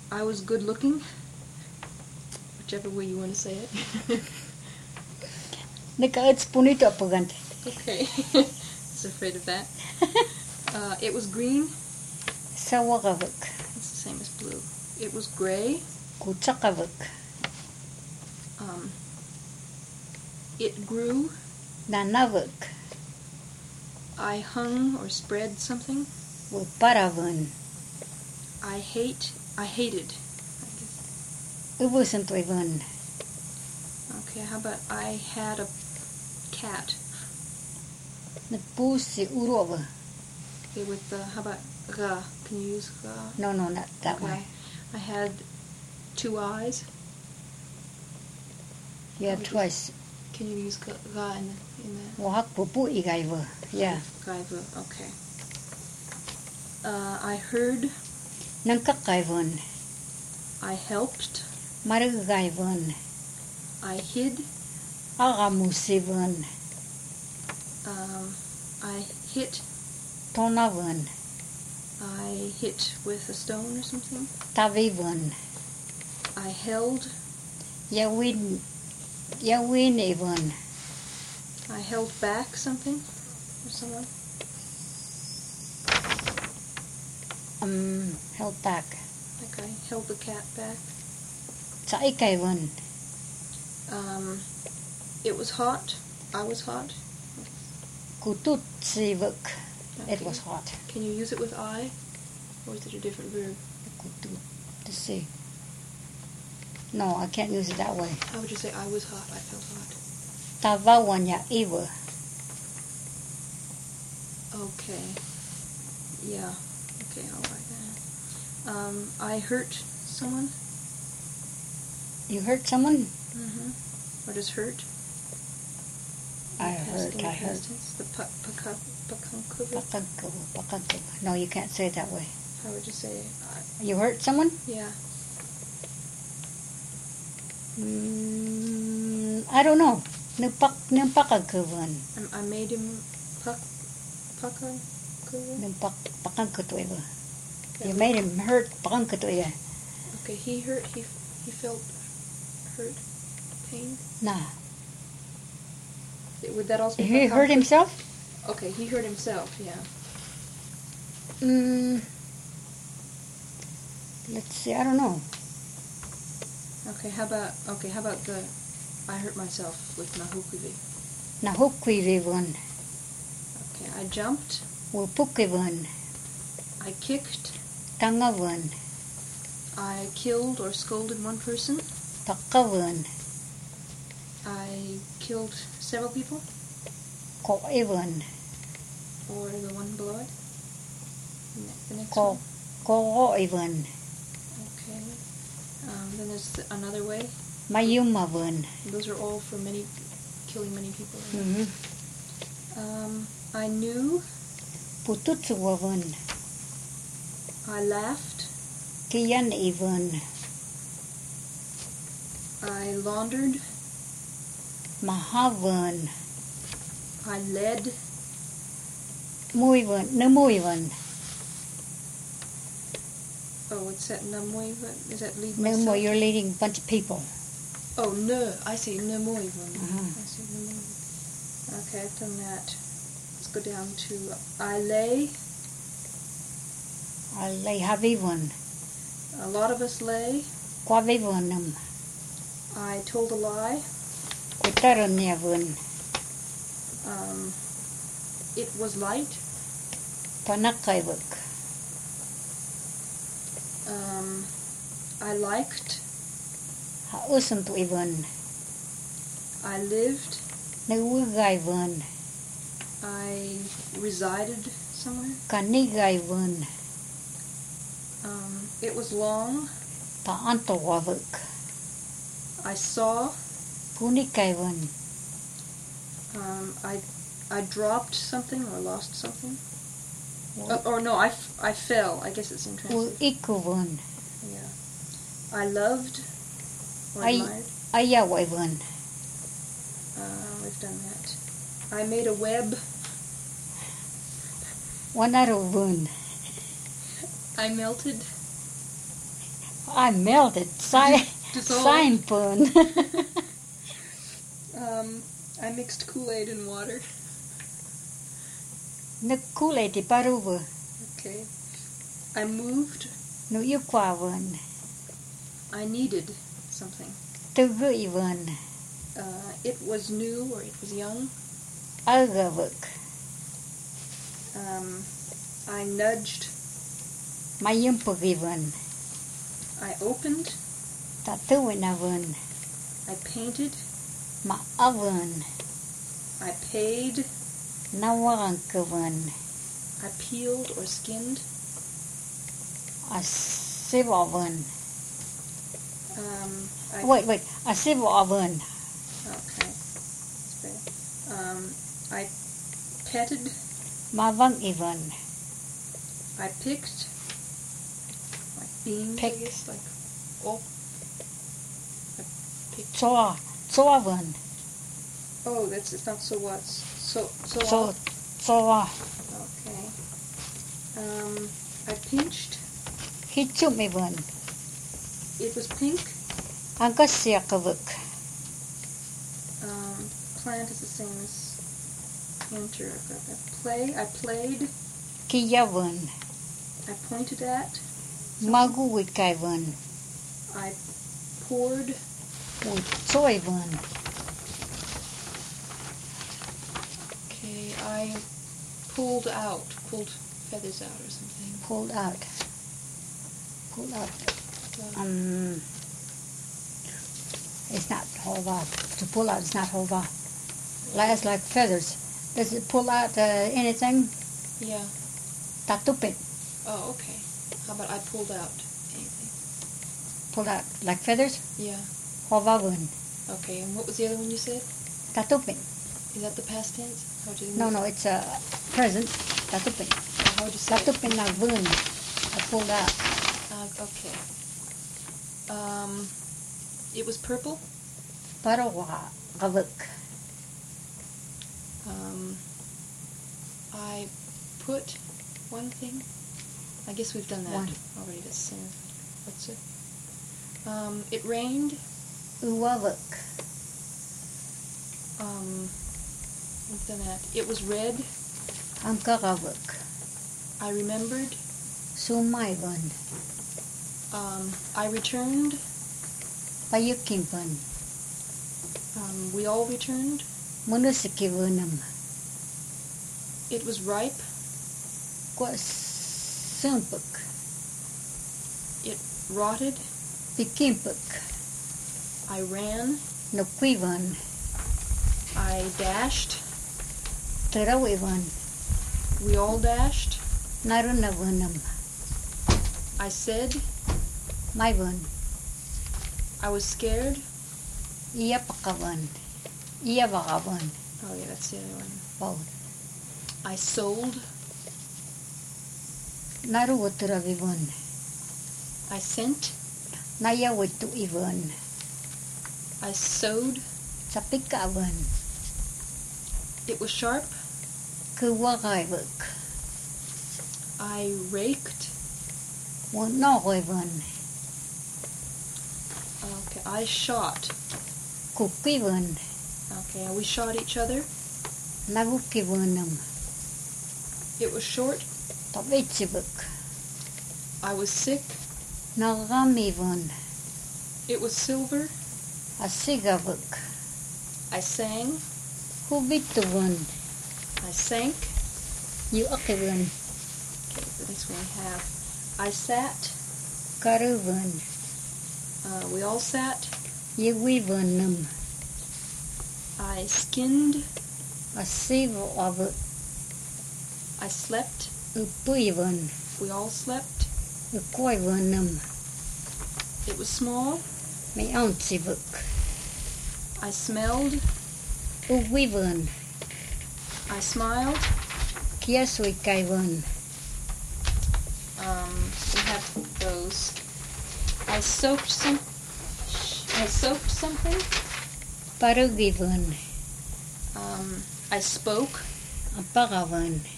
I was good looking. Whichever way you want to say it. Naka-utspunito pagante. Okay. I was afraid of that. It was green. Sawakavik. It's the same as blue. It was gray. Kutsakavik. It grew. Nanavik. I hung or spread something. Paravan. I hated. I guess. Ubusantuivan. Okay, how about I had a cat? Napusi urova. Okay, with how about ra? Can you use ra? No, not that Okay. way. I had 2 eyes. Yeah, twice. Can you use ra in the Wahak pupu igaiva. Yeah. Gaiva? Okay. I heard. Nangkakaivan. I helped. Maragaivan. I hid. Agamusivan. I hit. Tonavan. I hit with a stone or something. Tavivan. I held. Yawin even. I held back something or someone. Held back. Like I held the cat back. Saikaivan. It was hot. I was hot. Kututsivuk. Okay. It was hot. Can you use it with I? Or is it a different verb? Kututsi. No, I can't use it that way. How would you say I was hot? I felt hot. Tavawanya iwa. Okay. Yeah. Okay, I'll write that. I hurt someone. You hurt someone? Mm-hmm. What is hurt? I hurt. The Pakankuva. No, you can't say it that way. How would you say it? You hurt someone? Yeah. I don't know. Nagpakagkuvan. I made him pakagkuva? Pakangkutuiva. You made him hurt. Pakangkutuiva. Okay, he hurt. He felt hurt, pain. Nah. Would that also be He hurt himself? Okay, he hurt himself. Yeah. Let's see. I don't know. Okay, how about the I hurt myself with nahukivi. Nahukwivivan. Okay, I jumped. Wupukivan. I kicked. Tangavan. I killed or scolded one person. Takavan. I killed several people. Koivan. Or the one below it. The next Ko Koivan. Okay. Then there's another way. Mayumavan. Those are all for killing many people. Mm-hmm. I knew. Pututsuwavan. I laughed. Kiyan Ivan. I laundered. Mahavan. I led. Muivan. Namuivan. Oh, what's that? Namuivan? Is that lead No myself? more. You're leading a bunch of people. Oh, no. I see. Namuivan. Uh-huh. I see. Namuivan. Okay, I've done that. Let's go down to I lay. I lay Havivan. A lot of us lay. Kwavivanam. I told a lie. Kutaranyavan. It was light. Panakaivak. I liked. Hausantu Ivan. I lived. Nawugaivan. I resided somewhere. Kanigaivan. It was long. Paantawavak. I saw. Punikaivan. I dropped something or lost something. Or no, I fell. I guess it's in translation. Ikuvan. Yeah. I loved or admired. Ayawaivan. We've done that. I made a web. Wanaruvan. I melted. I melted. Dissolved. Sign burn. I mixed Kool-Aid and water. Nước Kool-Aid thì paru vừa. Okay. I moved. Nước yêu quả vườn. I needed something. Tư gửi vườn. It was new or it was young. Ở gờ vực. I nudged. Mai yếm bờ ghi vườn. I opened. Ta tư vườn à vườn. I painted. Mà ở vườn. I paid. Na warang cơ vườn. I peeled or skinned. À xếp vào vườn. Wait. À xếp vào vườn. Okay. I petted. Mà vâng y vườn. I picked. Like beans, Pick. I guess. Like, oh. I picked. Choa vườn. Oh, it's not so what. So. Choa. Okay. I pinched. Hít chụp y vườn. It was pink. Anh có xìa cơ vực. Plant is the same as enter. I've got that. Play. I played. Kia vườn. I pointed at. Mà gu quỳ cài vườn. I poured. Ui trôi vườn. Okay, I pulled feathers out or something. Pulled out. It's not hold on. To pull out is not hold on. Like feathers. Does it pull out anything? Yeah. Tatupit. Oh, okay. How about I pulled out anything? Pulled out like feathers? Yeah. Hovavun. Okay, and what was the other one you said? Tatupin. Is that the past tense? How do you No, it's a present. Tatupin. How would you say Tatupin na vun. I pulled out. Okay. It was purple. Parawa gavuk. I put one thing. I guess we've done that One. already. That's the same. What's it? It rained. Uwavuk. We've done that. It was red. Amkaravuk. I remembered. Sumaivan. I returned. Payukimpan. We all returned. Munusikivunam. It was ripe. Kwa sumpuk. It rotted. Pikimpuk. I ran. Nukwivan. I dashed. Tarawivan. We all dashed. Narunavunam. I said. Maivan. I was scared. Iyapakavan. Iyavakavan. Oh yeah, that's the other one. Wow. I sold. Naruuturavivan. I sent. Nayawitu ivan. I sewed. Sapikavan. It was sharp. Kuwagaivuk. I raked. Wanoivan. Okay, I shot. Kukivan. Okay, we shot each other. Navukivanam. It was short. Tabitsibuk. I was sick. Nagamivan. It was silver. Asigavuk. I sang. Hubituvan. I sank. Yuakivan. Okay, the next one I have. I sat. Karuvan. We all sat. Yuwivanam. I skinned. Asivavuk. I slept. Upuivan. We all slept. Ukoivanam. It was small. May ouncivuk. I smelled. Uwivan. I smiled. Kiasuikaivan. We have those. I soaked something. Parugivan. I spoke. Apagavan.